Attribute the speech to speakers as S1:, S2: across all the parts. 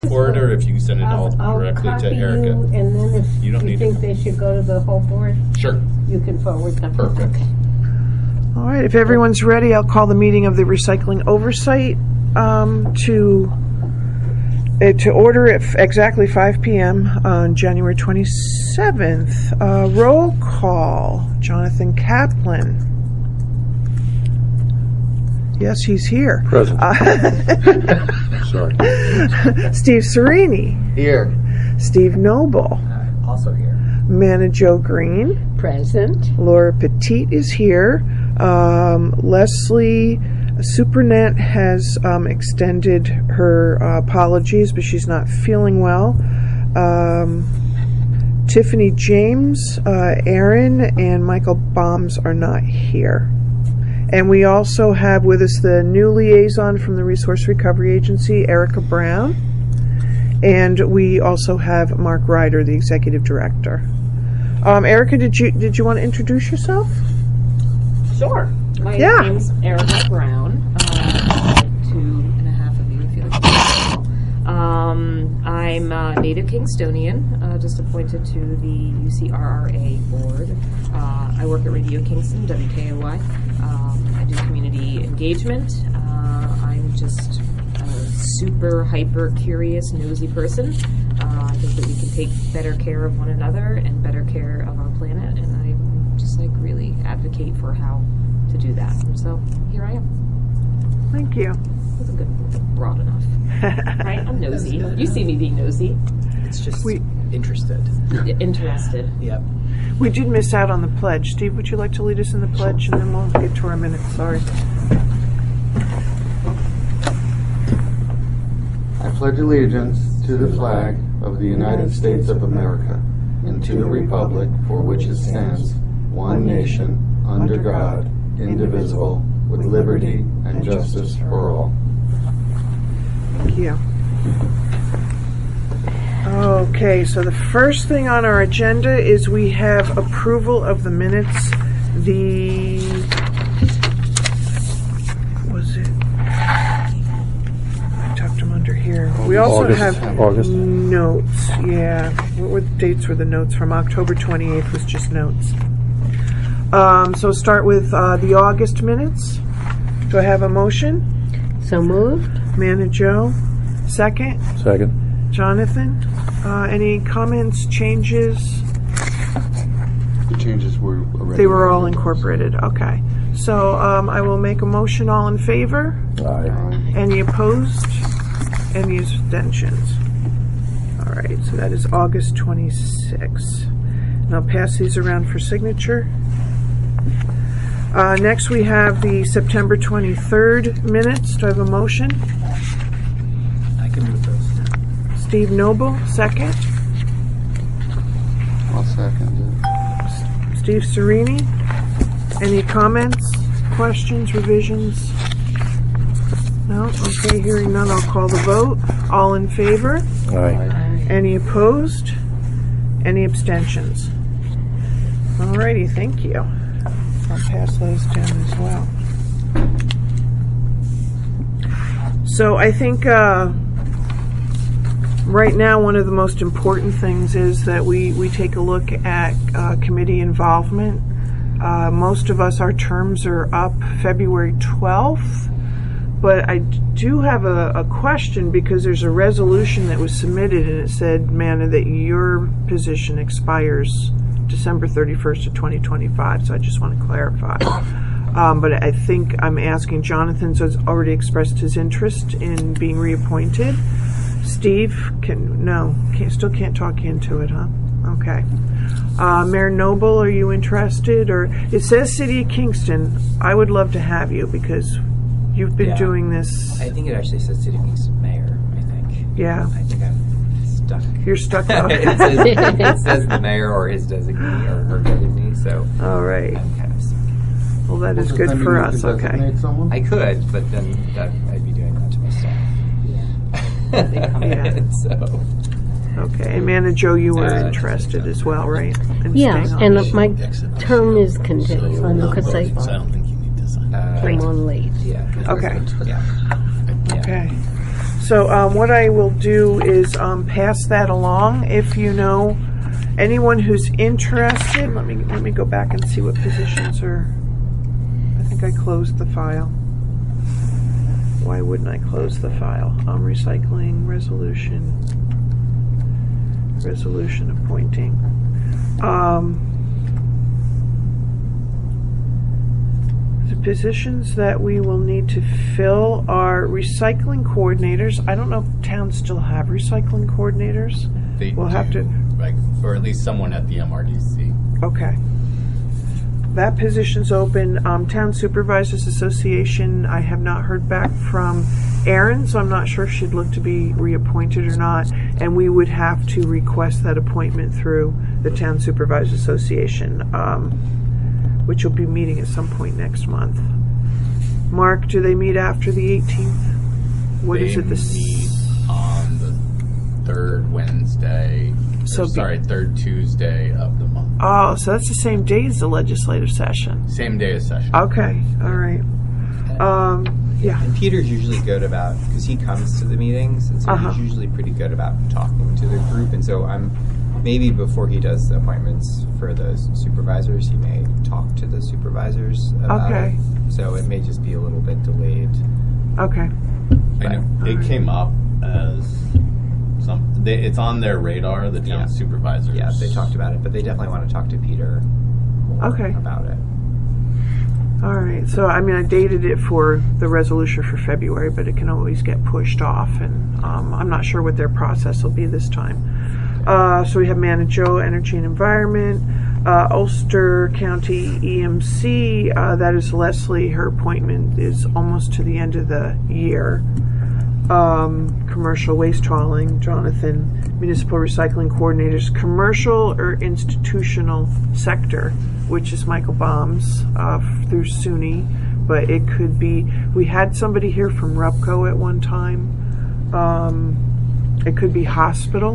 S1: forward, or if you send it all directly
S2: I'll
S1: to
S2: copy
S1: Erica.
S2: you, and then if
S1: You don't need
S2: think
S1: to.
S2: they should go to the whole board,
S1: Sure.
S2: you can forward them.
S1: Perfect.
S2: Okay.
S3: All right, if everyone's ready, I'll call the meeting of the Recycling Oversight to order at exactly 5 p.m. on January 27th. Roll call. Jonathan Kaplan. Yes, he's here.
S4: Present. Sorry.
S3: Steve Serini.
S5: Here.
S3: Steve Noble.
S5: Also here.
S3: Manna Joe Green.
S2: Present.
S3: Laura Petit is here. Leslie Supernet has extended her apologies, but she's not feeling well. Tiffany James, Aaron, and Michael Bombs are not here. And we also have with us the new liaison from the Resource Recovery Agency, Erica Brown. And we also have Mark Ryder, the executive director. Erica, did you want to introduce yourself?
S6: Sure. My name's Erica Brown. 2.5 of you, if you like. I'm a native Kingstonian, just appointed to the UCRRA board. I work at Radio Kingston, WKOY. I do community engagement. I'm just a super hyper curious, nosy person. I think that we can take better care of one another and better care of our planet, and I just really advocate for how to do that. And so here I am.
S3: Thank you.
S6: That's a good, broad enough. Right? I'm nosy. You see me being nosy.
S5: It's just interested.
S6: Interested.
S5: Yep.
S3: We did miss out on the pledge. Steve, would you like to lead us in the pledge, and then we'll get to our minutes. Sorry.
S7: I pledge allegiance to the flag of the United States of America and to the republic for which it stands, one nation, under God, indivisible, with liberty and justice for all.
S3: Thank you. Okay, so the first thing on our agenda is we have approval of the minutes. I tucked them under here. We also have notes. Yeah. What dates were the notes from? October 28th was just notes. So start with the August minutes. Do I have a motion?
S2: So moved.
S3: Manna Joe. Second.
S4: Second.
S3: Jonathan. Any comments, changes?
S7: The changes were already...
S3: They were all incorporated. Okay. So I will make a motion. All in favor?
S4: Aye.
S3: Any opposed? Any abstentions? All right. So that is August 26th. And I'll pass these around for signature. Next we have the September 23rd minutes. Do I have a motion?
S5: I can move those.
S3: Steve Noble, second.
S7: I'll second it.
S3: Steve Serini. Any comments, questions, revisions? No? Okay, hearing none, I'll call the vote. All in favor?
S4: Aye.
S3: Any opposed? Any abstentions? Alrighty, thank you. I'll pass those down as well. So I think right now one of the most important things is that we take a look at committee involvement. Most of us, our terms are up February 12th, but I do have a question because there's a resolution that was submitted and it said, Manna, that your position expires December 31st of 2025, so I just want to clarify. But I think I'm asking Jonathan, so has already expressed his interest in being reappointed. Steve, still can't talk into it, huh? Okay. Mayor Noble, are you interested? Or it says City of Kingston. I would love to have you because you've been doing this.
S5: I think it actually says City of Kingston Mayor, I think.
S3: Yeah.
S5: I think I'm stuck.
S3: You're stuck up.
S5: it says the mayor or his designee or her designee, so
S3: all right.
S5: I'm kind of stuck.
S3: Well, that is good for us, okay.
S7: Someone?
S5: I could, but then I'd be doing that to my staff.
S3: Yeah.
S5: So.
S3: Okay, and Manna Joe, you were interested as well, right? In
S2: Yeah,
S3: staying on?
S2: and my term is continuing because
S1: I don't think you need to sign.
S2: I'm on late.
S5: Yeah.
S3: Okay.
S5: Yeah.
S3: Okay. So what I will do is pass that along. If you know anyone who's interested, let me go back and see what positions are. I think I closed the file. Why wouldn't I close the file? Recycling resolution appointing. The positions that we will need to fill are recycling coordinators. I don't know if towns still have recycling coordinators.
S1: We'll have to, or at least someone at the MRDC.
S3: Okay. That position's open. Town Supervisors Association, I have not heard back from Erin, so I'm not sure if she'd look to be reappointed or not. And we would have to request that appointment through the Town Supervisors Association, which will be meeting at some point next month. Mark, do they meet after the 18th? What is it?
S1: They meet on the third Wednesday. Third Tuesday of the month.
S3: Oh, so that's the same day as the legislative session.
S1: Same day as session.
S3: Okay, all right. Yeah.
S5: And Peter's usually good about, because he comes to the meetings, and so he's usually pretty good about talking to the group. And so maybe before he does the appointments for those supervisors, he may talk to the supervisors about it. So it may just be a little bit delayed.
S3: Okay.
S1: I know it came up as it's on their radar, the town supervisors.
S5: Yeah, they talked about it, but they definitely want to talk to Peter more about it.
S3: All right. So, I dated it for the resolution for February, but it can always get pushed off, and I'm not sure what their process will be this time. So we have Manageau Energy and Environment, Ulster County EMC, that is Leslie. Her appointment is almost to the end of the year. Commercial waste hauling, Jonathan. Municipal recycling coordinators, commercial or institutional sector, which is Michael Baums through SUNY, but it could be, we had somebody here from RUPCO at one time. It could be hospital.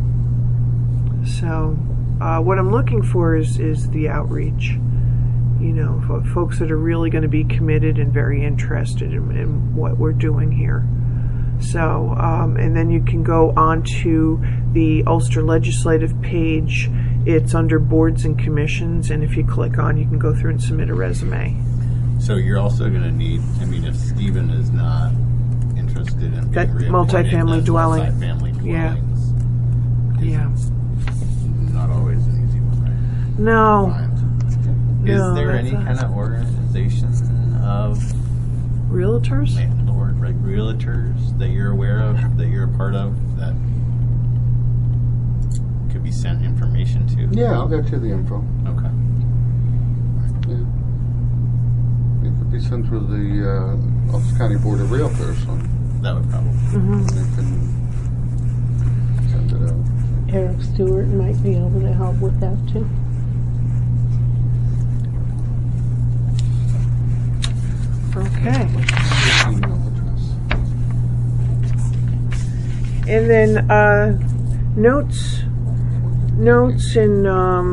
S3: So what I'm looking for is the outreach. Folks that are really going to be committed and very interested in what we're doing here. So, and then you can go on to the Ulster Legislative page. It's under boards and commissions, and if you click on, you can go through and submit a resume.
S1: So you're also going to need, if Stephen is not interested in being
S3: multifamily dwelling.
S1: Multifamily dwellings.
S3: Yeah.
S1: Not always an easy one, right?
S3: No.
S1: Is there any kind of organization of
S3: realtors?
S1: Landlord, right? Realtors that you're aware of, that you're a part of, that could be sent information to?
S7: Yeah, I'll get you the info.
S1: Okay.
S7: Yeah. It could be sent through the Ulster County Board of Realtors.
S1: That would probably.
S7: They can send it out.
S2: Eric Stewart might be able to help with that too.
S3: Okay.
S7: Email address.
S3: And then notes and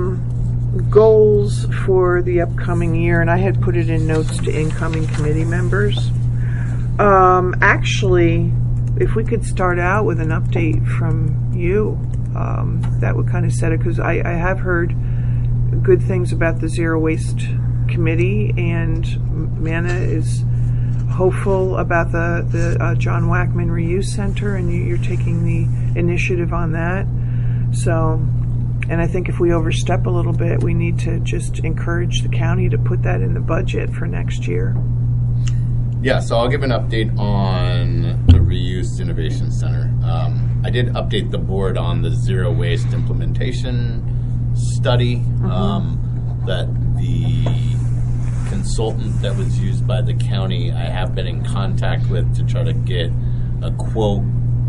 S3: goals for the upcoming year, and I had put it in notes to incoming committee members. Actually, if we could start out with an update from you, that would kind of set it, because I have heard good things about the Zero Waste Committee, and Manna is hopeful about the John Wackman Reuse Center, and you're taking the initiative on that. So, and I think if we overstep a little bit, we need to just encourage the county to put that in the budget for next year.
S1: Yeah, so I'll give an update on the Reuse Innovation Center. I did update the board on the zero waste implementation study, that the consultant that was used by the county, I have been in contact with to try to get a quote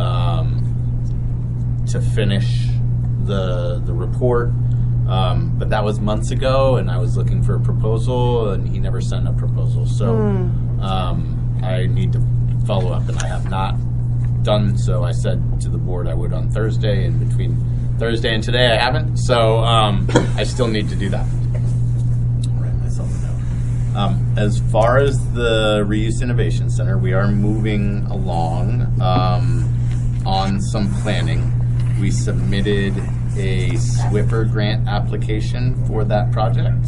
S1: to finish the report. But that was months ago, and I was looking for a proposal, and he never sent a proposal. So I need to follow up, and I have not done so. I said to the board I would on Thursday, and between Thursday and today I haven't. So I still need to do that. I'll write myself a note. As far as the Reuse Innovation Center, we are moving along on some planning. We submitted a SWIFR grant application for that project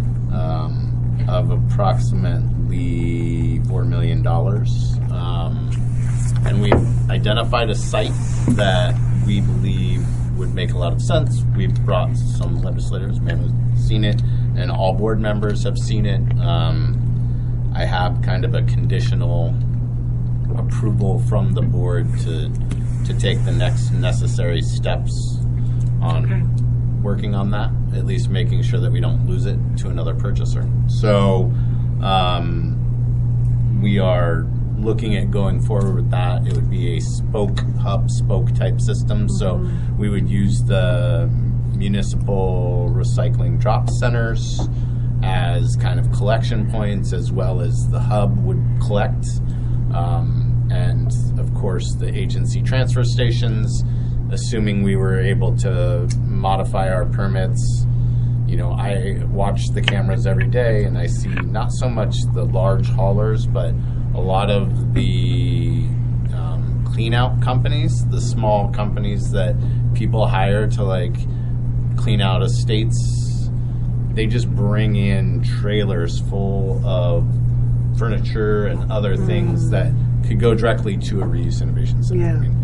S1: of approximately $4 million. And we've identified a site that we believe would make a lot of sense. We've brought some legislators, man who's seen it, and all board members have seen it. I have kind of a conditional approval from the board to take the next necessary steps on working on that, at least making sure that we don't lose it to another purchaser. So we are looking at going forward with that. It would be a spoke type system. So we would use the municipal recycling drop centers as kind of collection points, as well as the hub would collect. And of course the agency transfer stations, assuming we were able to modify our permits. You know, I watch the cameras every day and I see not so much the large haulers, but a lot of the clean out companies, the small companies that people hire to like clean out estates. They just bring in trailers full of furniture and other things that could go directly to a Reuse Innovation Center.
S3: Yeah.
S1: I mean,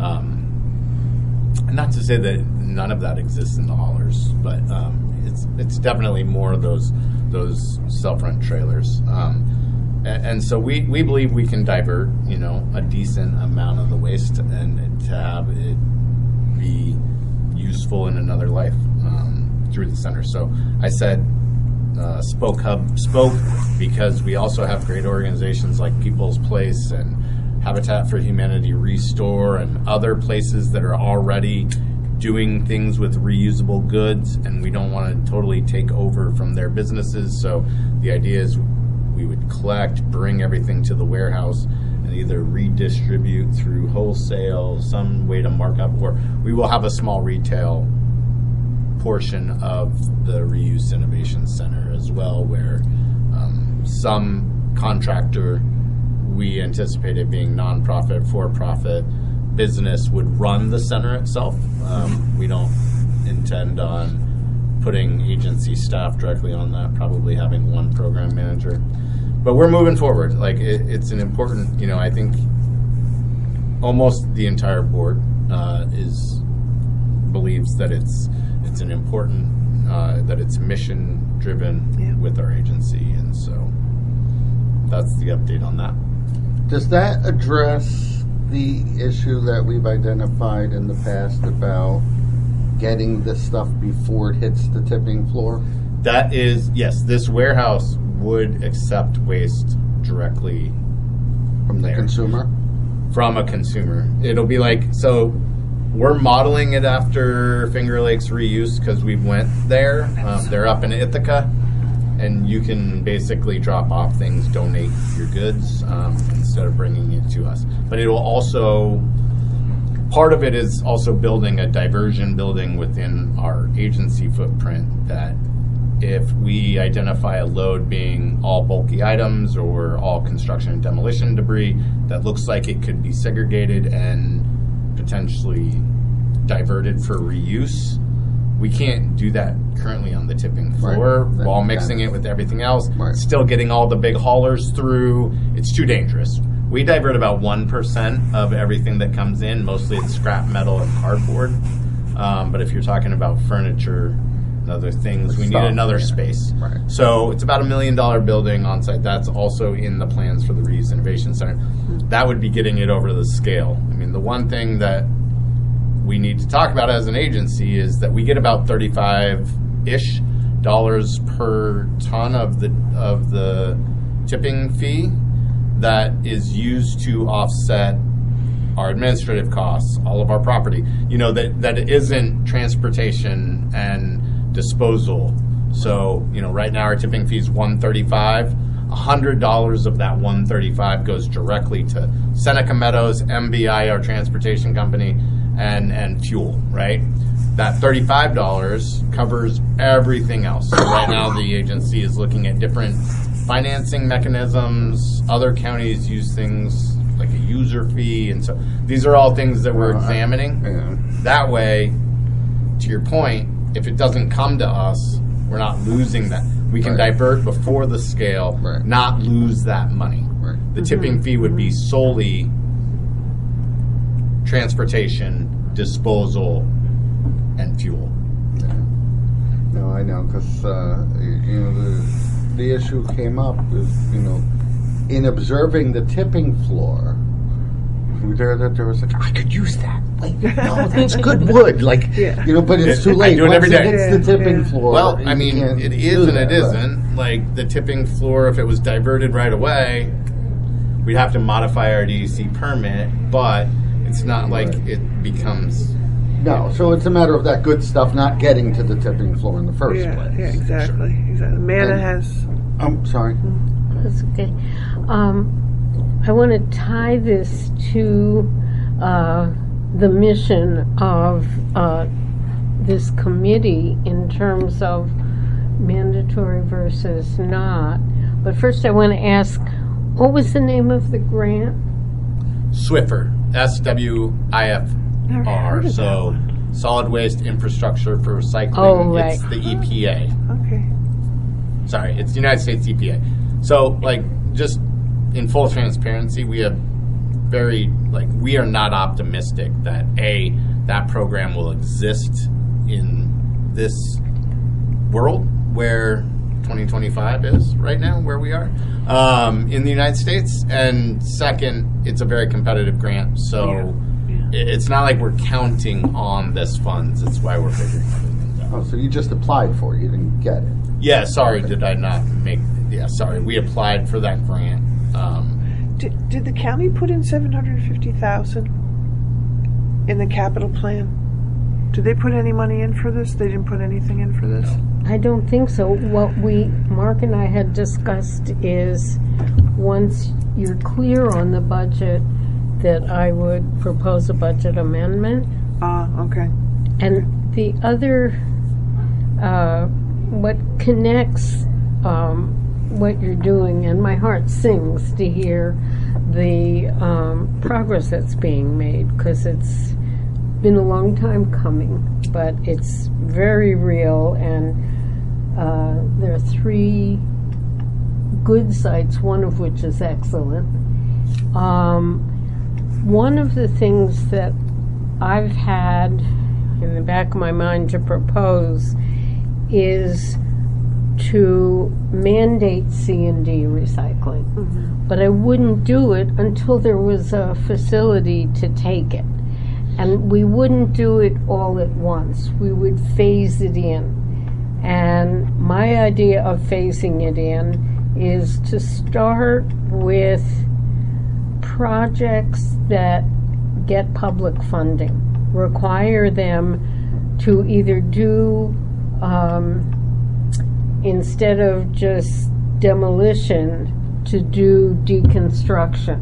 S1: and not to say that none of that exists in the haulers, but it's definitely more of those self-rent trailers. And so we believe we can divert, you know, a decent amount of the waste and to have it be useful in another life through the center. So I said Spoke because we also have great organizations like People's Place and Habitat for Humanity Restore and other places that are already doing things with reusable goods, and we don't want to totally take over from their businesses. So the idea is we would collect, bring everything to the warehouse, and either redistribute through wholesale, some way to mark up, or we will have a small retail portion of the Reuse Innovation Center as well, where some contractor, we anticipate it being nonprofit, for-profit business, would run the center itself. We don't intend on putting agency staff directly on that, probably having one program manager. But we're moving forward. Like it's an important, you know, I think almost the entire board believes that it's an important, that it's mission driven with our agency, and so that's the update on that.
S7: Does that address the issue that we've identified in the past about getting this stuff before it hits the tipping floor?
S1: That is, yes, this warehouse would accept waste directly
S7: From the consumer?
S1: From a consumer. It'll be like, so we're modeling it after Finger Lakes Reuse because we went there. They're up in Ithaca, and you can basically drop off things, donate your goods instead of bringing it to us. But it will also, part of it is also building a diversion building within our agency footprint, that if we identify a load being all bulky items or all construction and demolition debris that looks like it could be segregated and potentially diverted for reuse, we can't do that currently on the tipping floor while mixing it with everything else. Still getting all the big haulers through. It's too dangerous. We divert about 1% of everything that comes in. Mostly it's scrap metal and cardboard. But if you're talking about furniture and other things, we need another space. So it's about $1 million building on site. That's also in the plans for the Reuse Innovation Center. That would be getting it over to the scale. I mean, the one thing that we need to talk about as an agency is that we get about $35-ish per ton of the tipping fee that is used to offset our administrative costs, all of our property. You know, that isn't transportation and disposal. So, you know, right now our tipping fee is $135. $100 of that $135 goes directly to Seneca Meadows, MBI, our transportation company, and fuel, right? That $35 covers everything else. So right now the agency is looking at different financing mechanisms. Other counties use things like a user fee, and so these are all things that we're examining. That way, to your point, if it doesn't come to us, we're not losing that. We can divert before the scale, not lose that money. The tipping fee would be solely transportation, disposal, and fuel.
S7: No, I know, because the issue came up is, in observing the tipping floor, there was like, I could use that. Like, no, that's good wood. Like, but it's too late.
S1: I do it every day.
S7: It's the tipping floor.
S1: Well, I mean, it is and it isn't. Like, the tipping floor, if it was diverted right away, we'd have to modify our DEC permit, but it's not like it becomes...
S7: No, so it's a matter of that good stuff not getting to the tipping floor in the first place.
S3: Yeah, exactly. Exactly. Amanda has...
S7: I'm sorry.
S2: That's okay. I want to tie this to the mission of this committee in terms of mandatory versus not. But first I want to ask, what was the name of the grant?
S1: SWIFR, SWIFR, so Solid Waste Infrastructure for Recycling.
S2: Oh, right.
S1: It's the EPA.
S3: Okay.
S1: Sorry, it's the United States EPA. So, just in full transparency, we are not optimistic that that program will exist in this world where 2025 is right now, where we are in the United States. And second, it's a very competitive grant, so it's not like we're counting on this funds. It's why we're figuring everything out.
S7: Oh, so you just applied for it. You didn't get it.
S1: Yeah, sorry, did I not make... Yeah, sorry. We applied for that grant.
S3: Did the county put in $750,000 in the capital plan? Did they put any money in for this? They didn't put anything in for this?
S2: I don't think so. What Mark and I had discussed is once you're clear on the budget, that I would propose a budget amendment.
S3: Okay.
S2: And the other, what connects what you're doing, and my heart sings to hear the progress that's being made, because it's been a long time coming, but it's very real, and there are 3 good sites, one of which is excellent. One of the things that I've had in the back of my mind to propose is to mandate C&D recycling. But I wouldn't do it until there was a facility to take it. And we wouldn't do it all at once. We would phase it in. And my idea of phasing it in is to start with projects that get public funding, require them to either do, instead of just demolition, to do deconstruction.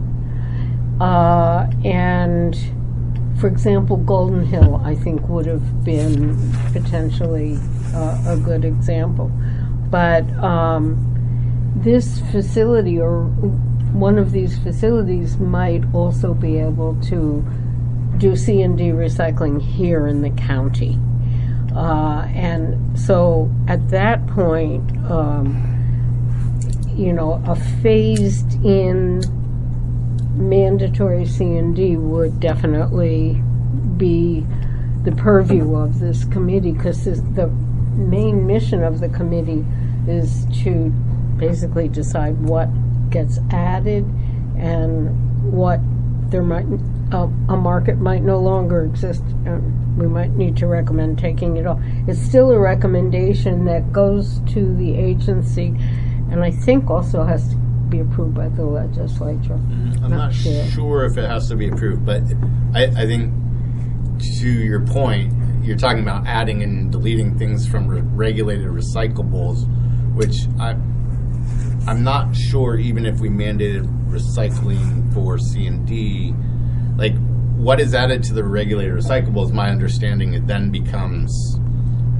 S2: And, for example, Golden Hill, I think, would have been potentially a good example. But this facility, or one of these facilities, might also be able to do C&D recycling here in the county. And so at that point, a phased-in mandatory C&D would definitely be the purview of this committee, because the main mission of the committee is to basically decide what gets added and what there might a market might no longer exist. We might need to recommend taking it off. It's still a recommendation that goes to the agency, and I think also has to be approved by the legislature.
S1: I'm not sure if it has to be approved, but I think, to your point, you're talking about adding and deleting things from regulated recyclables, which I'm not sure, even if we mandated recycling for C&D, what is added to the regulated recyclables, my understanding, it then becomes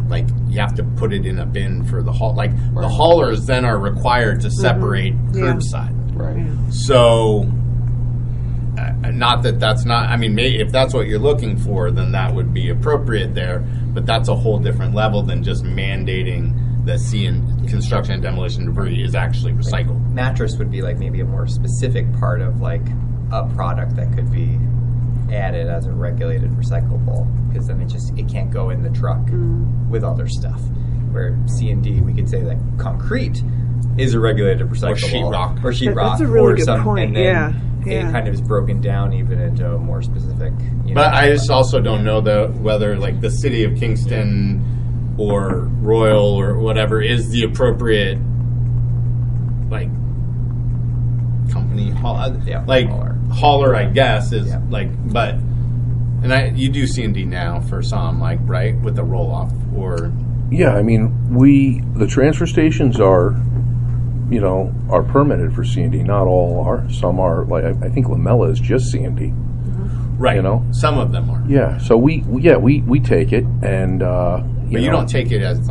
S1: like you have to put it in a bin for the haul. Like the haulers then are required to separate curbside.
S7: Right.
S1: So, not that that's not. I mean, if that's what you're looking for, then that would be appropriate there. But that's a whole different level than just mandating that construction and demolition debris is actually recycled.
S5: Mattress would be like maybe a more specific part of like a product that could be added as a regulated recyclable, because then it can't go in the truck with other stuff. Where C&D, we could say that concrete is a regulated recyclable, or sheetrock,
S3: That's a really
S5: or
S3: good
S5: some,
S3: point.
S5: and then
S3: Yeah.
S5: it kind of is broken down even into a more specific.
S1: But I just also don't know whether like the city of Kingston or Royal or whatever is the appropriate like company hauler, I guess is but and you do C&D now for some, like, right, with the roll off, or
S4: Yeah, I mean, the transfer stations are permitted for C&D. Not all are. Some are, like I think Lamella is just C&D.
S1: right, some of them are.
S4: Yeah, so we take it, and
S1: But you don't take it as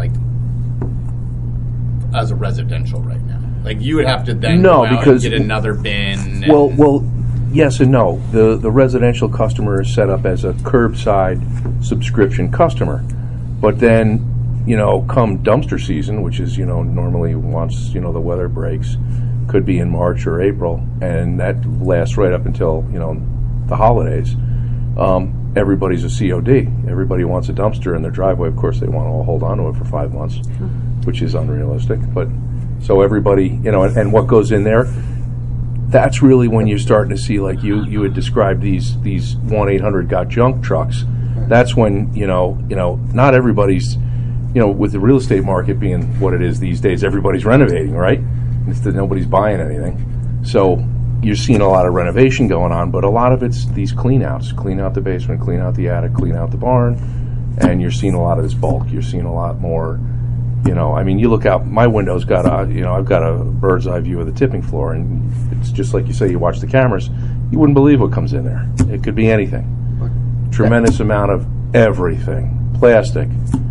S1: a residential right now. Like you would have to then go out and get another bin.
S4: Well, yes and no. The residential customer is set up as a curbside subscription customer, but then come dumpster season, which is normally once the weather breaks, could be in March or April, and that lasts right up until the holidays. Everybody's a COD. Everybody wants a dumpster in their driveway. Of course, they want to hold on to it for 5 months, which is unrealistic. But so everybody, and what goes in there, that's really when you're starting to see, like you had described these 1-800-GOT-JUNK trucks. That's when not everybody's, with the real estate market being what it is these days, everybody's renovating, right? It's that nobody's buying anything, so you're seeing a lot of renovation going on, but a lot of it's these clean-outs. Clean out the basement, clean out the attic, clean out the barn, and you're seeing a lot of this bulk. You're seeing a lot more, I mean, you look out, my window's got I've got a bird's eye view of the tipping floor, and it's just like you say, you watch the cameras, you wouldn't believe what comes in there. It could be anything. Tremendous amount of everything. Plastic,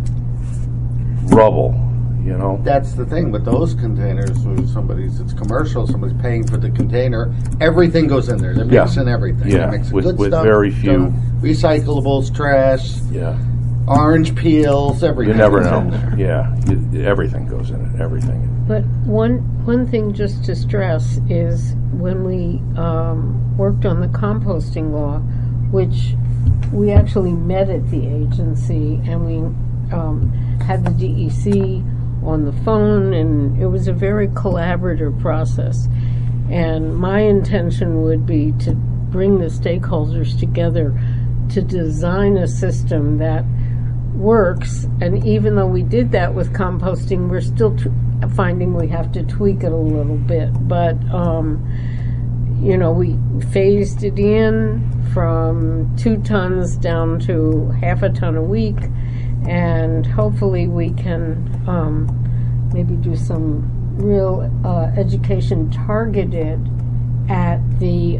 S4: rubble,
S7: That's the thing with those containers. When it's commercial, somebody's paying for the container. Everything goes in there. They're mixing everything.
S4: Yeah,
S7: They're mixing
S4: with
S7: good stuff,
S4: very few
S7: recyclables, trash,
S4: Yeah.
S7: orange peels, everything.
S4: You never
S7: goes
S4: know.
S7: in there.
S4: Yeah, everything goes in it. Everything.
S2: But one thing just to stress is when we worked on the composting law, which we actually met at the agency, and we had the DEC on the phone, and it was a very collaborative process. And my intention would be to bring the stakeholders together to design a system that works. And even though we did that with composting, we're still finding we have to tweak it a little bit. But we phased it in from 2 tons down to half a ton a week, and hopefully we can maybe do some real education targeted at the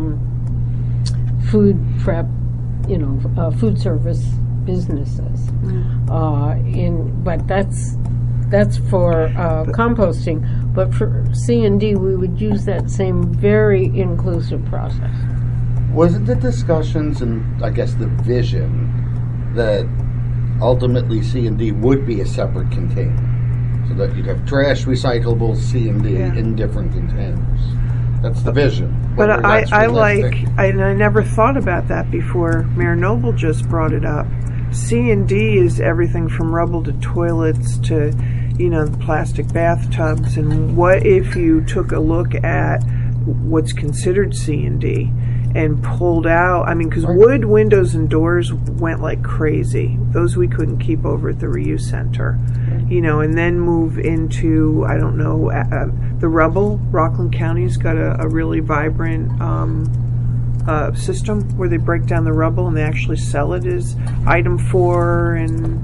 S2: food prep, food service businesses. But that's for composting. But for C&D, we would use that same very inclusive process.
S7: Wasn't the discussions and I guess the vision that ultimately C&D would be a separate container, so that you'd have trash, recyclables, C&D in different containers? That's the vision.
S3: But I never thought about that before. Mayor Noble just brought it up. C&D is everything from rubble to toilets to, the plastic bathtubs. And what if you took a look at what's considered C&D and pulled out, because wood windows and doors went like crazy. Those we couldn't keep over at the reuse center, and then move into, the rubble. Rockland County's got a really vibrant system where they break down the rubble and they actually sell it as item 4 and,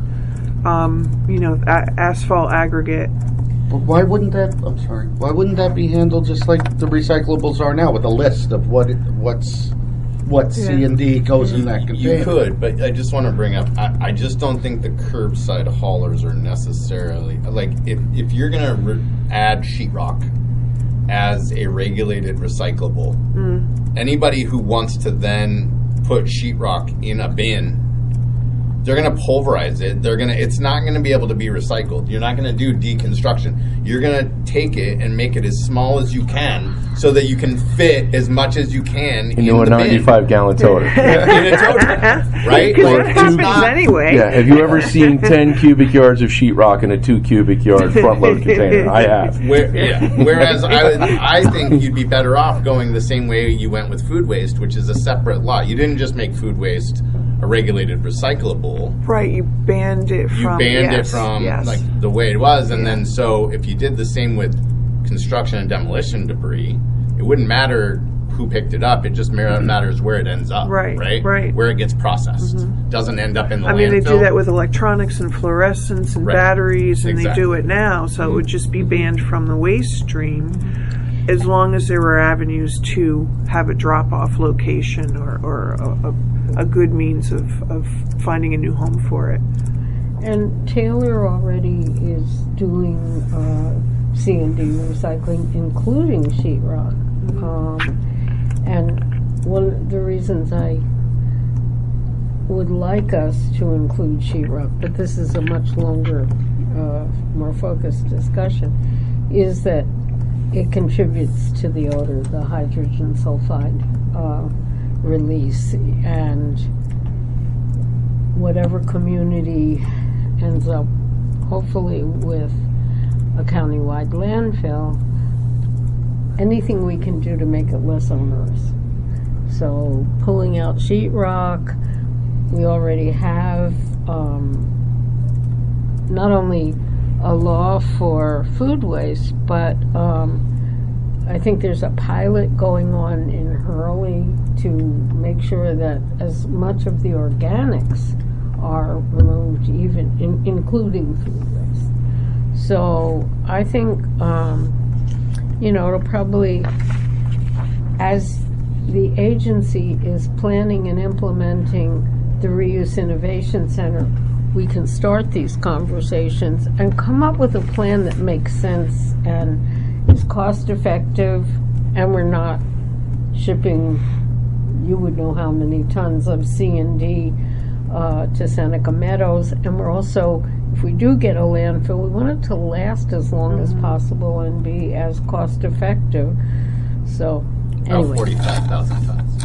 S3: asphalt aggregate.
S7: But why wouldn't that be handled just like the recyclables are now, with a list of what's what C and D goes in that container.
S1: You could, but I just want to bring up, I just don't think the curbside haulers are necessarily, like, if you're going to add sheetrock as a regulated recyclable, anybody who wants to then put sheetrock in a bin, they're going to pulverize it. It's not going to be able to be recycled. You're not going to do deconstruction. You're going to take it and make it as small as you can so that you can fit as much as you can
S4: into a 95-gallon toter.
S1: In a toter, right?
S3: Because
S1: Like,
S3: it happens anyway.
S4: Yeah, have you ever seen 10 cubic yards of sheetrock in a 2 cubic yard front-load container? I have.
S1: Whereas I think you'd be better off going the same way you went with food waste, which is a separate law. You didn't just make food waste a regulated recyclable.
S3: Right, you banned it from...
S1: like the way it was, and then so if you did the same with construction and demolition debris, it wouldn't matter who picked it up. It just matters where it ends up.
S3: Right.
S1: Where it gets processed. Doesn't end up in the landfill.
S3: I mean, they do that with electronics and fluorescents and batteries, and they do it now, so it would just be banned from the waste stream as long as there were avenues to have a drop-off location or a good means of finding a new home for it.
S2: And Taylor already is doing C&D recycling, including sheetrock. And one of the reasons I would like us to include sheetrock, but this is a much longer, more focused discussion, is that it contributes to the odor, the hydrogen sulfide release, and whatever community ends up, hopefully, with a countywide landfill, anything we can do to make it less onerous. So pulling out sheetrock, we already have not only a law for food waste, but I think there's a pilot going on in Hurley to make sure that as much of the organics are removed, even including food waste. So I think, it'll probably, as the agency is planning and implementing the Reuse Innovation Center, we can start these conversations and come up with a plan that makes sense and is cost effective, and we're not shipping, you would know how many tons of C&D to Seneca Meadows, and we're also, if we do get a landfill, we want it to last as long as possible and be as cost effective. So anyway.
S1: About 45,000 tons.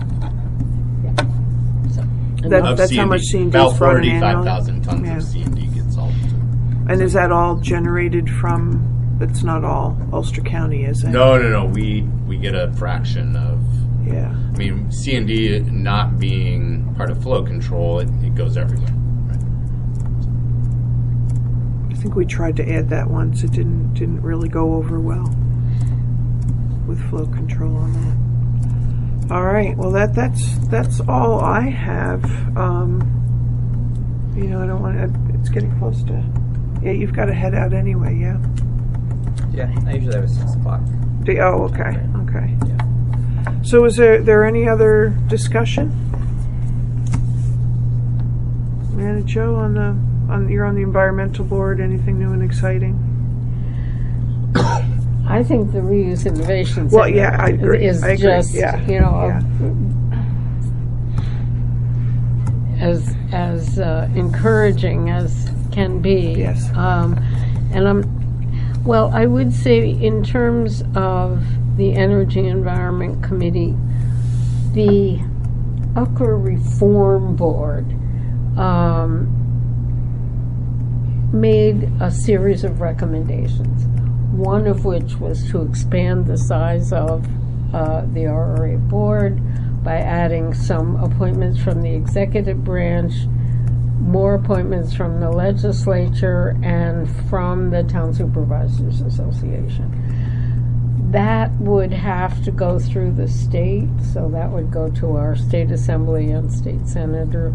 S3: That's how much C&D is
S1: about
S3: brought in
S1: 45,000 tons of C&D gets solved.
S3: And is that all generated from, it's not all Ulster County, is it?
S1: No. We get a fraction of.
S3: Yeah.
S1: I mean, C&D not being part of flow control, it goes everywhere. Right?
S3: I think we tried to add that once. It didn't really go over well with flow control on that. All right. Well, that's all I have. I don't want to. It's getting close to. Yeah, you've got to head out anyway. Yeah.
S5: Yeah, I usually have a 6 o'clock.
S3: Oh, okay.
S5: Yeah.
S3: So, is there any other discussion? And Joe, you're on the environmental board. Anything new and exciting?
S2: I think the Reuse Innovation Center
S3: I agree.
S2: is just, as encouraging as can be.
S3: Yes.
S2: I would say in terms of the Energy Environment Committee, the UCRA Reform Board made a series of recommendations, one of which was to expand the size of the RRA board by adding some appointments from the executive branch, more appointments from the legislature, and from the Town Supervisors Association. That would have to go through the state, so that would go to our state assembly and state senator.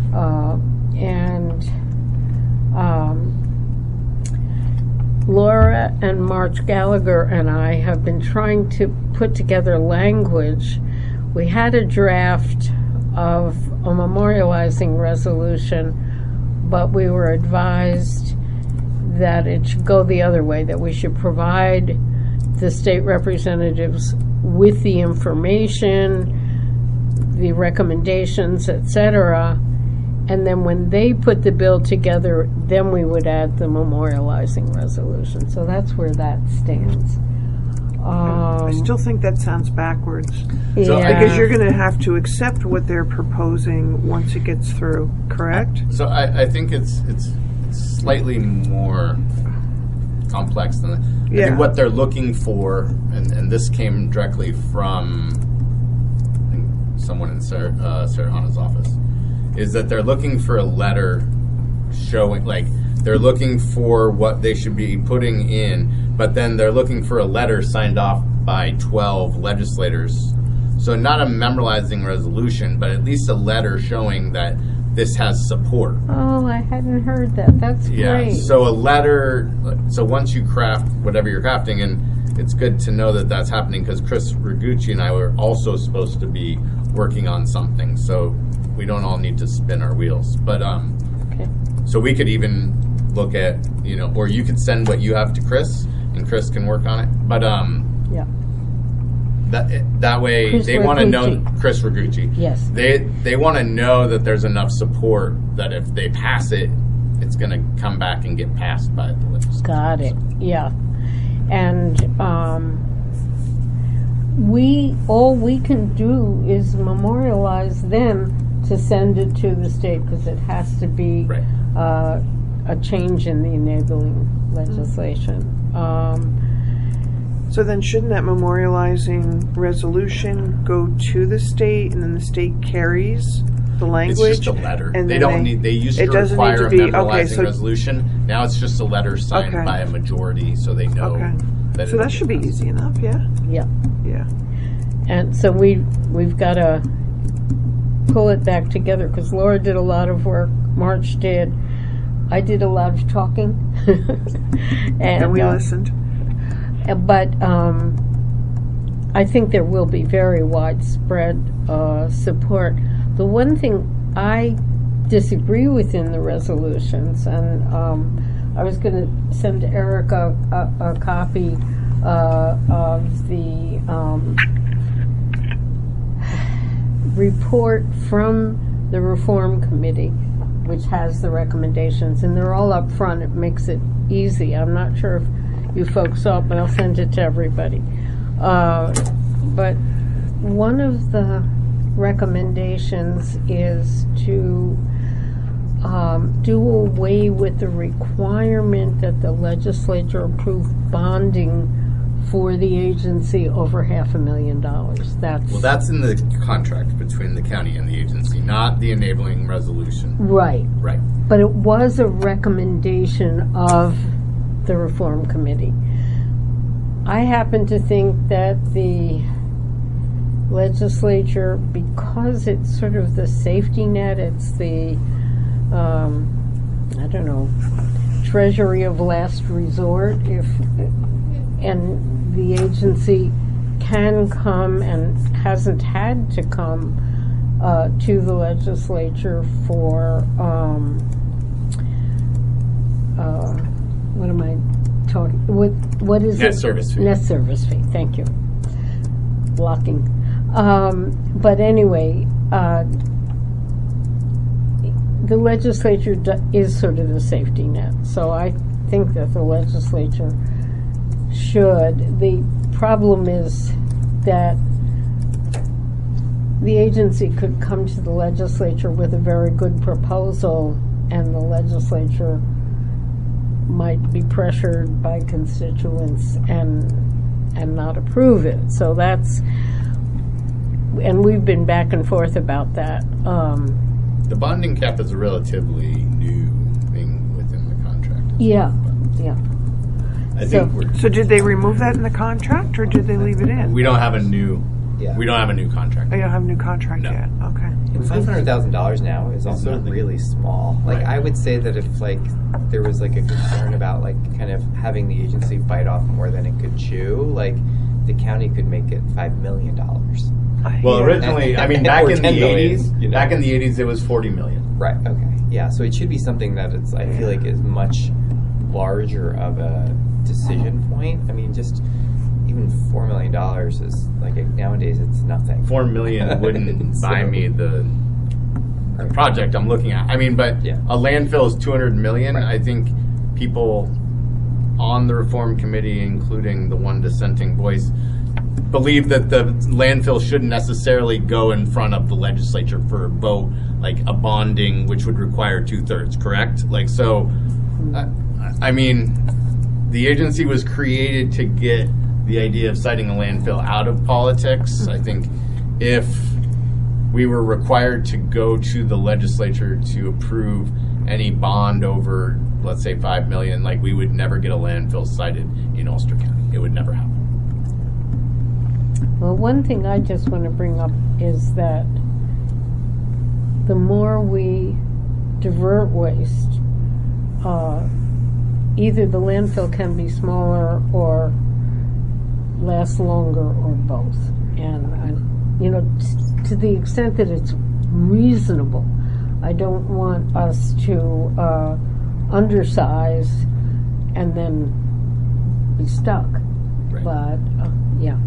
S2: Laura and March Gallagher and I have been trying to put together language we had a draft of a memorializing resolution, but we were advised that it should go the other way, that we should provide the state representatives with the information, the recommendations, etc., and then when they put the bill together, then we would add the memorializing resolution. So that's where that stands.
S3: I still think that sounds backwards.
S1: So
S2: Yeah.
S3: Because you're going to have to accept what they're proposing once it gets through, correct?
S1: So I think it's slightly more complex than that. I
S3: Yeah.
S1: think what they're looking for, and this came directly from I think someone in Sarah Hanna's office, is that they're looking for a letter showing, like, they're looking for what they should be putting in, but then they're looking for a letter signed off by 12 legislators. So not a memorializing resolution, but at least a letter showing that this has support.
S2: Oh, I hadn't heard that. That's great.
S1: So a letter, so once you craft whatever you're crafting, and it's good to know that that's happening because Chris Rigucci and I were also supposed to be working on something, so we don't all need to spin our wheels. But
S2: Okay.
S1: so we could even look at, or you could send what you have to Chris, and Chris can work on it. But
S2: Yeah.
S1: that way
S2: Chris
S1: they want to know,
S2: Rigucci.
S1: Chris Rigucci.
S2: Yes.
S1: They want to know that there's enough support that if they pass it, it's going to come back and get passed by the legislature.
S2: Got it. Yeah. And all we can do is memorialize them to send it to the state because it has to be
S1: Right.
S2: a change in the enabling legislation.
S3: So then shouldn't that memorializing resolution go to the state and then the state carries the language?
S1: It's just a letter.
S3: And
S1: They
S3: then
S1: don't need. They used
S3: it
S1: to
S3: doesn't
S1: require
S3: need to
S1: a
S3: be,
S1: memorializing
S3: so,
S1: resolution. Now it's just a letter signed
S3: Okay.
S1: by a majority, so they know.
S3: Okay.
S1: That
S3: So that should be easy enough, yeah?
S2: Yeah.
S3: Yeah.
S2: And so we've got to pull it back together because Laura did a lot of work. March did. I did a lot of talking.
S3: And we listened.
S2: But I think there will be very widespread support. The one thing I disagree with in the resolutions, and I was going to send Eric a copy of the report from the Reform Committee, which has the recommendations, and they're all up front. It makes it easy. I'm not sure if you folks saw it, but I'll send it to everybody. But one of the recommendations is to do away with the requirement that the legislature approve bonding for the agency over $500,000.
S1: That's in the contract between the county and the agency, not the enabling resolution.
S2: Right.
S1: Right.
S2: But it was a recommendation of the Reform Committee. I happen to think that the legislature, because it's sort of the safety net, it's the, treasury of last resort, and the agency can come and hasn't had to come to the legislature for what am I talking? What is
S1: Net
S2: it?
S1: service fee.
S2: Net service fee. Thank you. Blocking. But anyway, the legislature is sort of the safety net. So I think that the legislature should. The problem is that the agency could come to the legislature with a very good proposal, and the legislature might be pressured by constituents and not approve it. So that's, and we've been back and forth about that.
S1: The bonding cap is a relatively new thing within the contract.
S2: Yeah.
S1: I
S2: So-
S1: think
S3: So did they remove that in the contract, or did they leave it in?
S1: we don't have a new.
S5: Yeah.
S1: We don't have a new contract.
S3: Oh, you don't have a new contract
S1: No.
S3: yet? Okay.
S5: And $500,000 now is also
S1: nothing.
S5: really small. Like,
S1: Right.
S5: I would say that if, like, there was, like, a concern about, like, kind of having the agency bite off more than it could chew, like, the county could make it $5 million.
S1: Well, originally, I mean, back
S5: Or
S1: in the
S5: 10 million,
S1: 80s,
S5: you know.
S1: back in the 80s, it was 40 million.
S5: Right. Okay. Yeah. So it should be something that it's. I feel like is much larger of a decision point. I mean, just even $4 million is like nowadays it's nothing.
S1: 4 million wouldn't buy me the project I'm looking at. I mean, but
S5: Yeah.
S1: a landfill is 200 million.
S5: Right.
S1: I think people on the reform committee, including the one dissenting voice, believe that the landfill shouldn't necessarily go in front of the legislature for a vote, like a bonding, which would require 2/3. Correct? Like so. I mean, the agency was created to get the idea of citing a landfill out of politics. I think if we were required to go to the legislature to approve any bond over, let's say, $5 million, like we would never get a landfill cited in Ulster County. It would never happen.
S2: Well, one thing I just want to bring up is that the more we divert waste, either the landfill can be smaller or last longer or both. And, you know, to the extent that it's reasonable, I don't want us to undersize and then be stuck.
S1: Right.
S2: But, yeah.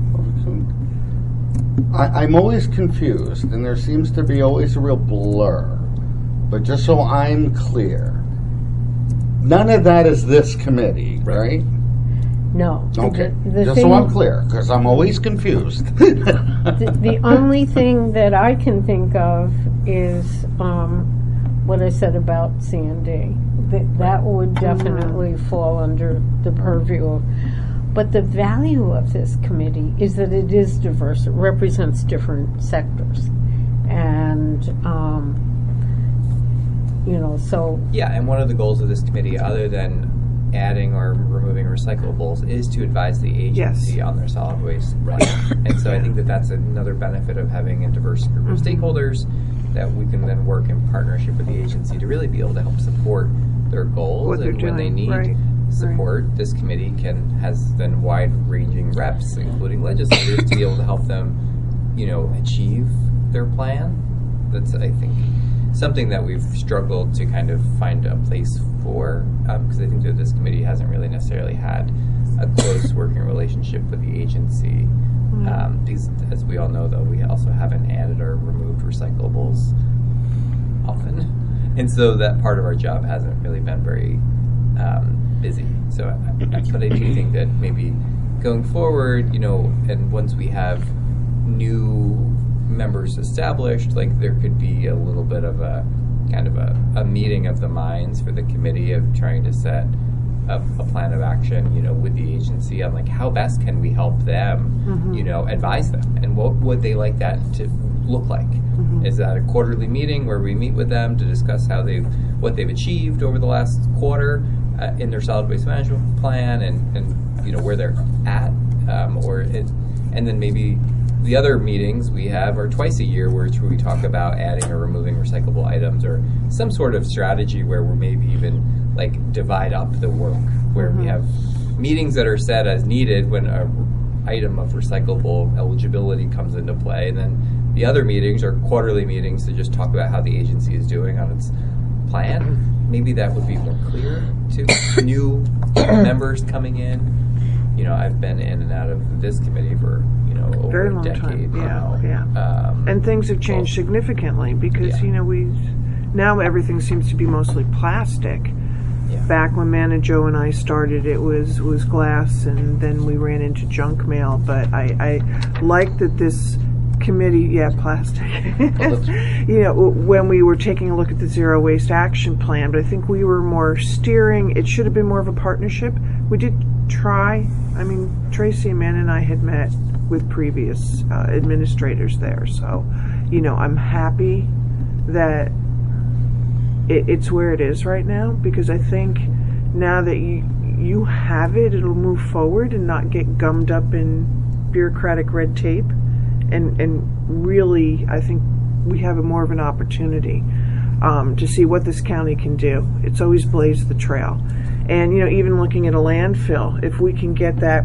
S7: I'm always confused, and there seems to be always a real blur. But just so I'm clear, none of that is this committee, right?
S2: No.
S7: Okay.
S2: The
S7: Just
S2: thing,
S7: so I'm clear, because I'm always confused.
S2: the only thing that I can think of is what I said about C&D. That would definitely fall under the purview of. But the value of this committee is that it is diverse. It represents different sectors. And, you know, so.
S5: Yeah, and one of the goals of this committee, other than adding or removing recyclables, is to advise the agency on their solid waste plan. And so I think that that's another benefit of having a diverse group of stakeholders that we can then work in partnership with the agency to really be able to help support their goals.
S3: What they're
S5: and when they
S3: doing,
S5: need
S3: right.
S5: support, this committee has then wide-ranging reps, including legislators, to be able to help them, you know, achieve their plan. That's, I think, something that we've struggled to kind of find a place for, because I think that this committee hasn't really necessarily had a close working relationship with the agency. Because, as we all know, though, we also haven't added or removed recyclables often. And so that part of our job hasn't really been very busy. So, but I do think that maybe going forward, you know, and once we have new members established, like there could be a little bit of a kind of a meeting of the minds for the committee of trying to set a plan of action, you know, with the agency on like how best can we help them, you know, advise them, and what would they like that to look like? Is that a quarterly meeting where we meet with them to discuss what they've achieved over the last quarter in their solid waste management plan, and you know where they're at, and then maybe the other meetings we have are twice a year, where we talk about adding or removing recyclable items, or some sort of strategy where we're maybe even like divide up the work, where we have meetings that are set as needed when an item of recyclable eligibility comes into play, and then the other meetings are quarterly meetings to just talk about how the agency is doing on its plan. Maybe that would be more clear to new members coming in. You know, I've been in and out of this committee for, you know, over
S3: Very
S5: a
S3: long
S5: decade
S3: time.
S5: now.
S3: Yeah. And things have changed significantly because, you know, now everything seems to be mostly plastic.
S5: Yeah.
S3: Back when Man and Joe and I started, it was glass, and then we ran into junk mail. But I like that this committee, plastic. You know, when we were taking a look at the Zero Waste Action Plan, but I think we were more steering. It should have been more of a partnership. We did try. I mean, Tracy and Man and I had met with previous administrators there, so you know, I'm happy that it's where it is right now, because I think now that you have it, it'll move forward and not get gummed up in bureaucratic red tape, and really, I think we have more of an opportunity to see what this county can do. It's always blazed the trail. And, you know, even looking at a landfill, if we can get that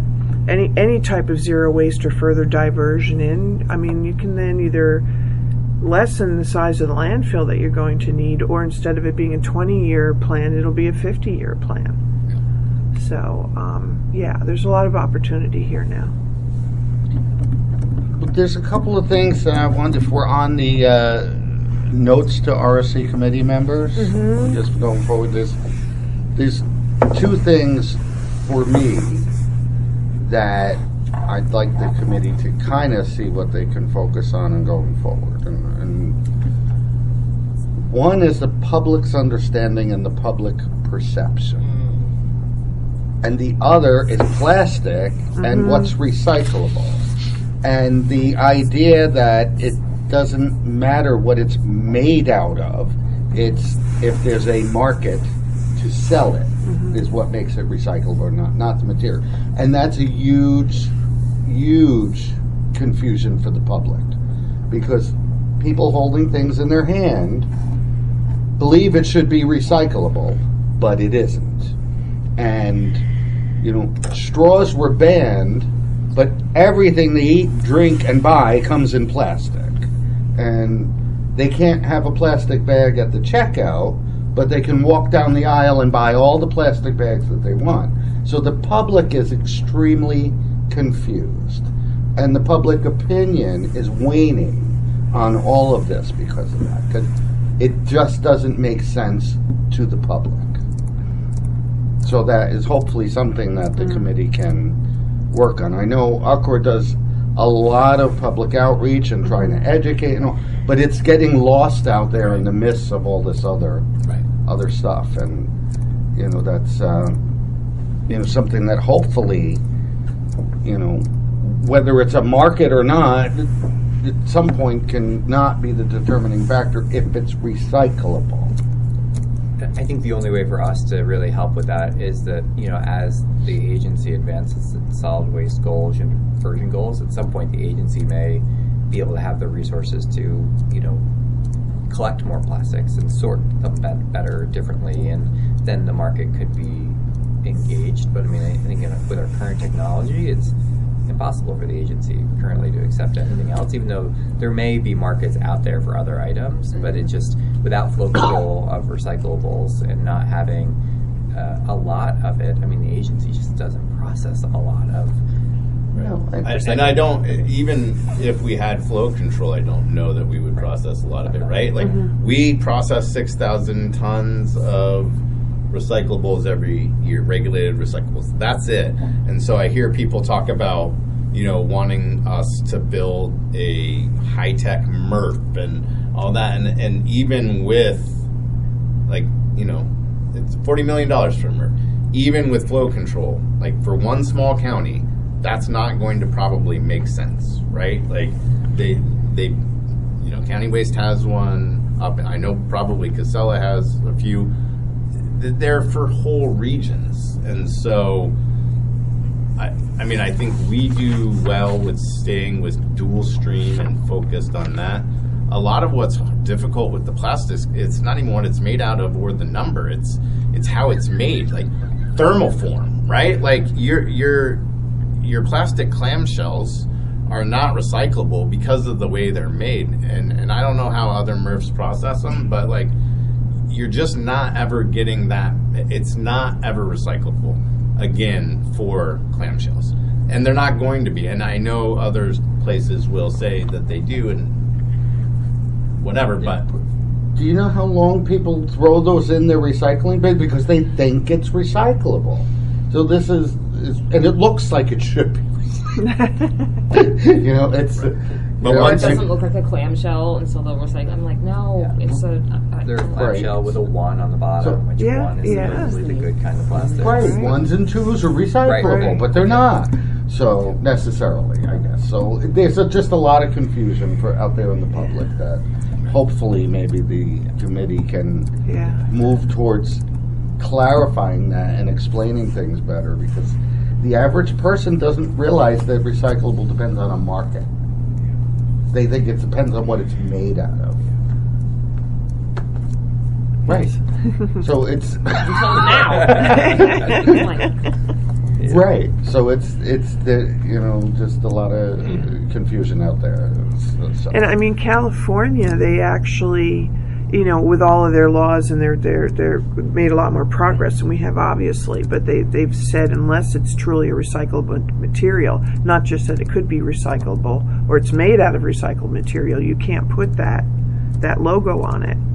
S3: any type of zero waste or further diversion in, I mean, you can then either lessen the size of the landfill that you're going to need, or instead of it being a 20-year plan, it'll be a 50-year plan. So, there's a lot of opportunity here now.
S7: There's a couple of things that I wonder if we're on the notes to RSC committee members. Just going forward, there's two things for me that I'd like the committee to kind of see what they can focus on and going forward. And one is the public's understanding and the public perception. And the other is plastic and what's recyclable. And the idea that it doesn't matter what it's made out of, it's if there's a market to sell it is what makes it recyclable or not the material. And that's a huge confusion for the public, because people holding things in their hand believe it should be recyclable, but it isn't. And, straws were banned, but everything they eat, drink, and buy comes in plastic. And they can't have a plastic bag at the checkout, but they can walk down the aisle and buy all the plastic bags that they want. So the public is extremely confused. And the public opinion is waning on all of this because of that. Because it just doesn't make sense to the public. So that is hopefully something that the committee can work on. I know Accor does a lot of public outreach and trying to educate, but it's getting lost out there in the midst of all this other stuff. And that's something that hopefully, whether it's a market or not, at some point can not be the determining factor if it's recyclable.
S5: I think the only way for us to really help with that is that, as the agency advances its solid waste goals and conversion goals, at some point the agency may be able to have the resources to, collect more plastics and sort them better, differently, and then the market could be engaged. But I think with our current technology, it's impossible for the agency currently to accept anything else, even though there may be markets out there for other items, but it just, without flow control of recyclables and not having a lot of it, the agency just doesn't process a lot of.
S1: And I don't, even if we had flow control, I don't know that we would process a lot of it, right? Like, we process 6,000 tons of recyclables every year, regulated recyclables. That's it. And so I hear people talk about, wanting us to build a high-tech MRF and all that. And even with, it's $40 million for MRF. Even with flow control, for one small county, that's not going to probably make sense, right? They County Waste has one up, and I know probably Casella has a few. They're for whole regions, and so I think we do well with staying with dual stream and focused on that. A lot of what's difficult with the plastics, it's not even what it's made out of or the number, it's how it's made, like thermoform, right? Like your plastic clamshells are not recyclable because of the way they're made, and I don't know how other MRFs process them, but you're just not ever getting that. It's not ever recyclable again for clamshells, and they're not going to be. And I know other places will say that they do and whatever, but
S7: do you know how long people throw those in their recycling bin because they think it's recyclable? So this is and it looks like it should be recyclable. It's.
S6: But it doesn't look like a clamshell, and so they'll recycle. I'm like, no, it's a
S5: clamshell with a 1 on the bottom, which 1 is usually the good kind of plastic.
S7: Right, 1s and 2s are recyclable, but they're not. So necessarily, I guess. So there's just a lot of confusion out there in the public that hopefully maybe the committee can move towards clarifying that and explaining things better, because the average person doesn't realize that recyclable depends on a market. They think it depends on what it's made out of. Right. So it's
S6: until now.
S7: Right. So it's the just a lot of confusion out there. So.
S3: And I mean, California, they actually, with all of their laws, and they're made a lot more progress than we have, obviously. But they've said unless it's truly a recyclable material, not just that it could be recyclable or it's made out of recycled material, you can't put that logo on it.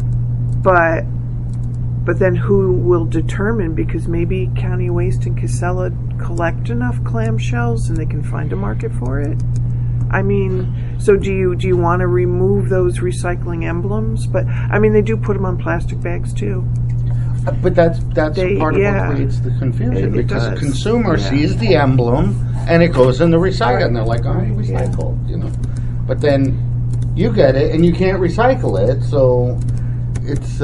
S3: But then who will determine? Because maybe County Waste and Casella collect enough clamshells and they can find a market for it. I mean, so do you want to remove those recycling emblems? But I mean, they do put them on plastic bags too.
S7: But that's part of what creates the confusion, because a consumer sees the emblem and it goes in the recycle, and they're like, "Oh, recycled," But then you get it and you can't recycle it, so it's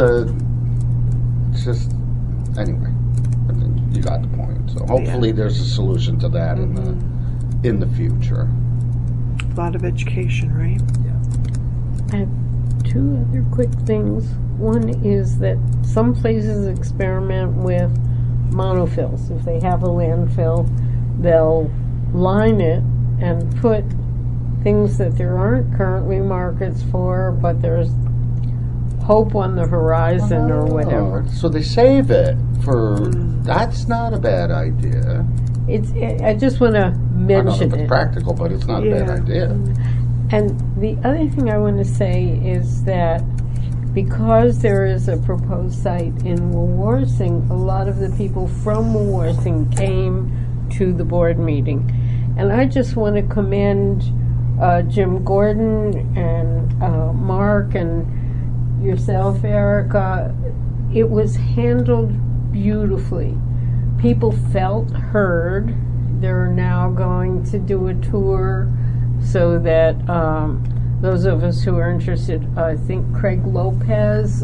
S7: just anyway. I think you got the point. So hopefully there's a solution to that in the future.
S3: A lot of education, right?
S2: Yeah. I have two other quick things. One is that some places experiment with monofills. If they have a landfill, they'll line it and put things that there aren't currently markets for, but there's hope on the horizon or whatever.
S7: So they save it for. That's not a bad idea.
S2: I just want to mention
S7: I don't know if
S2: it.
S7: it's practical, but it's not a bad idea.
S2: And the other thing I want to say is that because there is a proposed site in Wawarsing, a lot of the people from Wawarsing came to the board meeting. And I just want to commend Jim Gordon and Mark and yourself, Erica. It was handled beautifully. People felt heard. They're now going to do a tour so that those of us who are interested, I think Craig Lopez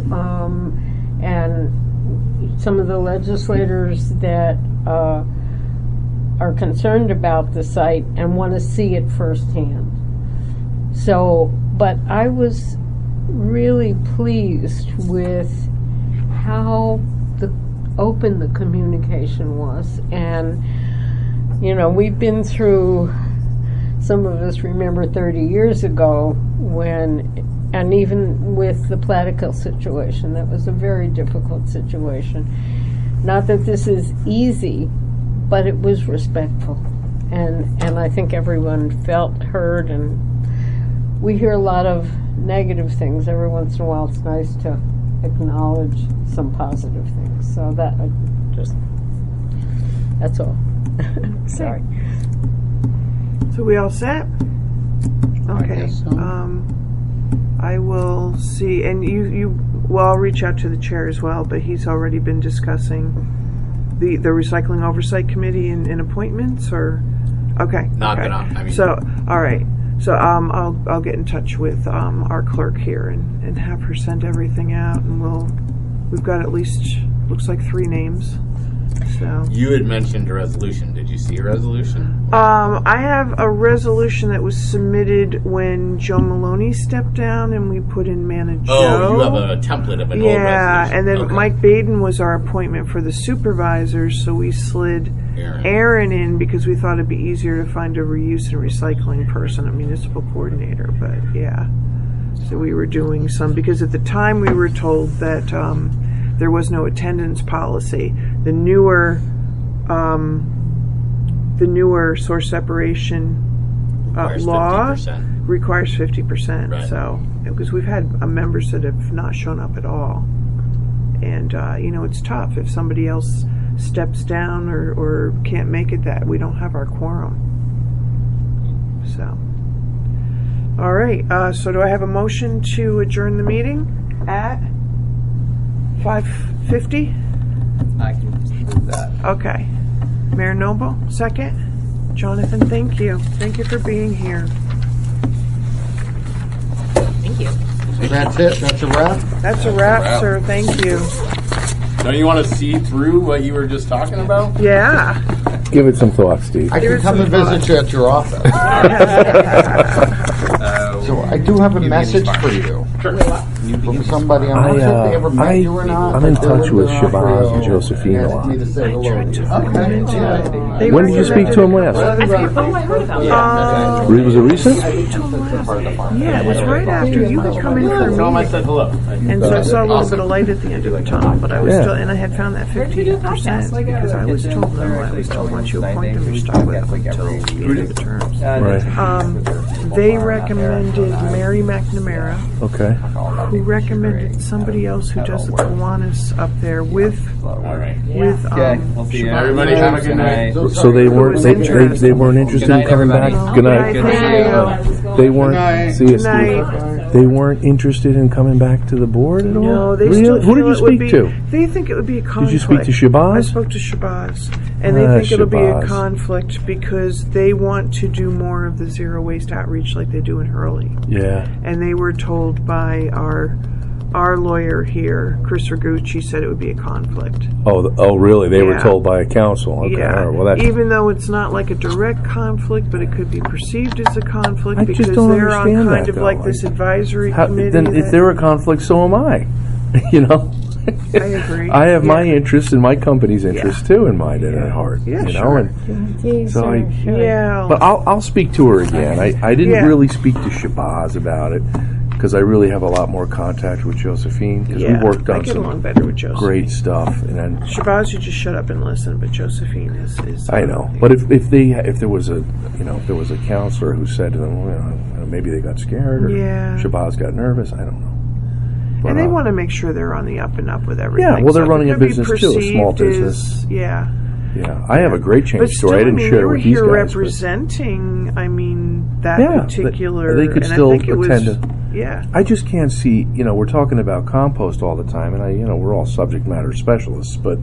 S2: and some of the legislators that are concerned about the site and want to see it firsthand. So, but I was really pleased with how open the communication was. And we've been through, some of us remember 30 years ago and even with the Plattekill situation, that was a very difficult situation. Not that this is easy, but it was respectful, and I think everyone felt heard. And we hear a lot of negative things. Every once in a while it's nice to acknowledge some positive things. So that's all. Sorry.
S3: So we all set? Okay.
S7: I guess so.
S3: I will see, and I'll reach out to the chair as well, but he's already been discussing the Recycling Oversight Committee and appointments, or? Okay. So, all right. So I'll get in touch with our clerk here and have her send everything out, and we've got at least, looks like 3 names. So
S1: you had mentioned a resolution. Did you see a resolution?
S3: I have a resolution that was submitted when Joe Maloney stepped down, and we put in Manager.
S1: Oh, you have a template of an old resolution.
S3: Yeah, and then Mike Baden was our appointment for the supervisors, so we slid Aaron in because we thought it'd be easier to find a reuse and recycling person, a municipal coordinator. But yeah, so we were doing some, because at the time we were told that there was no attendance policy. The newer source separation law requires 50%.
S1: Right.
S3: So, because we've had members that have not shown up at all, and it's tough if somebody else steps down or can't make it, that we don't have our quorum. So, all right. So, do I have a motion to adjourn the meeting at 5:50?
S5: I can do that.
S3: Okay. Mayor Noble, second. Jonathan, thank you. Thank you for being here.
S6: Thank you.
S7: So that's it. That's a wrap.
S3: That's a wrap, sir. Thank you.
S1: Don't you want to see through what you were just talking about?
S3: Yeah.
S4: Give it some thought, Steve.
S7: I can come and visit you at your office. So I do have a message for you.
S1: Sure.
S7: from somebody. I'm not sure if they ever met you or not.
S4: I'm in
S7: but they're
S4: touch with
S7: living in
S4: Shabazz
S7: Ohio
S4: and Josephine a
S7: asked me
S4: lot.
S7: to say hello.
S3: They
S4: When did you speak to him last?
S6: I heard about
S4: Was it recent?
S3: Yeah, it was right after you had come in for a
S1: Tell him I
S3: meeting.
S1: said hello.
S3: And so I saw a little bit of light at the end of the tunnel, but I was
S4: Yeah.
S3: still, and I had found that 15% because I was told, once you appoint them, you're stuck with them until the end of the terms.
S4: Right.
S3: They recommended Mary McNamara,
S4: Okay.
S3: who recommended somebody else who does the Kiwanis up there with
S1: Everybody have a good night.
S4: So they weren't they weren't interested in coming back. Good night. They weren't. See you, Steve. They weren't interested in coming back to the board at all.
S3: No, they
S4: Really?
S3: still
S4: Who did
S3: feel
S4: you
S3: it would
S4: speak
S3: be,
S4: to?
S3: They think it would be a conflict.
S4: Did you speak to Shabazz?
S3: I spoke to Shabazz, and they think it'll be a conflict because they want to do more of the zero waste outreach like they do in Hurley.
S4: Yeah.
S3: And they were told by our lawyer here, Chris Ragucci, said it would be a conflict.
S4: Oh, really? They were
S3: Yeah.
S4: told by a council. Okay.
S3: Yeah.
S4: All right. Well, that's
S3: Even though it's not like a direct conflict, but it could be perceived as a conflict
S4: I just
S3: because
S4: don't
S3: they're on
S4: understand
S3: kind
S4: that,
S3: of
S4: though.
S3: like this advisory
S4: how,
S3: committee.
S4: then if
S3: that-
S4: they're a conflict, so am I. You know.
S3: I agree.
S4: I have my
S3: Yeah.
S4: interests and my company's interests too in mind and at heart.
S3: Yeah,
S4: you know.
S3: sure.
S4: And so I.
S3: Yeah.
S4: But I'll speak to her again. I didn't
S3: Yeah.
S4: really speak to Shabazz about it because I really have a lot more contact with Josephine because
S3: Yeah,
S4: we worked
S3: I
S4: on
S3: get along
S4: some
S3: better with Josephine.
S4: great stuff. And then
S3: Shabazz, you just shut up and listen, but Josephine is
S4: I know, but if there was a counselor who said to them, well, maybe they got scared or
S3: Yeah.
S4: Shabazz got nervous, I don't know. But,
S3: and they want to make sure they're on the up and up with everything.
S4: Yeah, well, they're
S3: So
S4: running a
S3: it could be
S4: business too, a small
S3: perceived
S4: business.
S3: as- yeah.
S4: Yeah, I have a great change
S3: But
S4: story.
S3: still,
S4: I didn't
S3: they
S4: share
S3: were
S4: with these
S3: here
S4: guys.
S3: representing, that
S4: Yeah,
S3: particular.
S4: they could
S3: and
S4: still
S3: I think it was,
S4: attend
S3: yeah.
S4: I just can't see. We're talking about compost all the time, and we're all subject matter specialists, but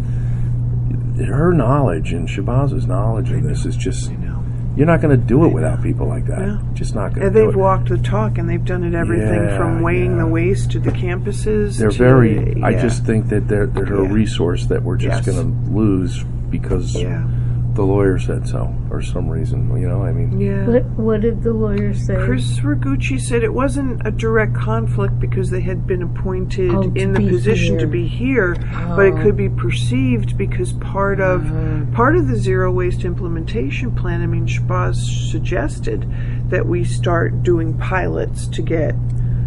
S4: her knowledge and Shabazz's knowledge in this is just. You're not going to do it without people like that.
S3: Yeah.
S4: Just not going to
S3: And
S4: do it.
S3: they've walked the talk, and they've done it everything
S4: Yeah,
S3: from weighing
S4: yeah.
S3: the waste to the campuses.
S4: They're
S3: to,
S4: very. I
S3: yeah.
S4: just think that they're a
S3: Yeah.
S4: resource that we're just
S3: Yes.
S4: going to lose because
S3: Yeah.
S4: the lawyer said so, or some reason.
S3: Yeah.
S2: What did the lawyer say?
S3: Chris Ragucci said it wasn't a direct conflict because they had been appointed
S2: Oh, to
S3: in the
S2: be
S3: position
S2: here.
S3: to be here, but it could be perceived because part of the zero waste implementation plan. I mean, Shabazz suggested that we start doing pilots to get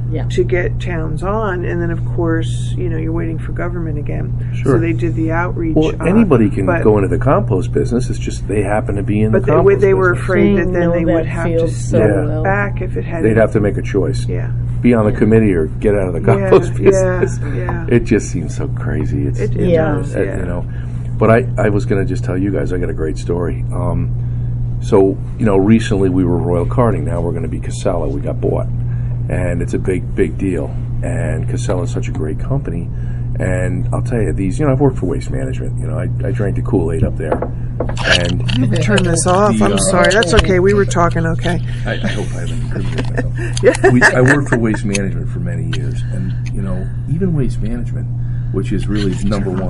S3: towns on, and then of course you're waiting for government again.
S4: Sure.
S3: So they did the outreach.
S4: Well, anybody can
S3: but-
S4: go into the compost business. It's just they happen to be in the
S3: But
S4: compost
S3: they were
S4: business.
S3: afraid that then
S2: Know
S3: they
S2: that
S3: would have to
S2: field so
S3: step
S4: well.
S3: back if it had.
S4: They'd have to make a choice.
S3: Yeah.
S4: Be on the committee or get out of the compost
S3: yeah,
S4: business.
S3: yeah.
S4: It just seems so crazy. It's
S3: It
S2: Yeah.
S3: does, yeah.
S4: But I was going to just tell you guys I got a great story. So recently we were Royal Karting. Now we're going to be Casella. We got bought, and it's a big deal. And Casella is such a great company. And I'll tell you, these I've worked for Waste Management. I drank the Kool-Aid up there, and
S3: Turn this off. I'm sorry. That's okay. We were talking okay.
S4: I hope I haven't incriminated myself. I worked for Waste Management for many years, and even Waste Management, which is really number one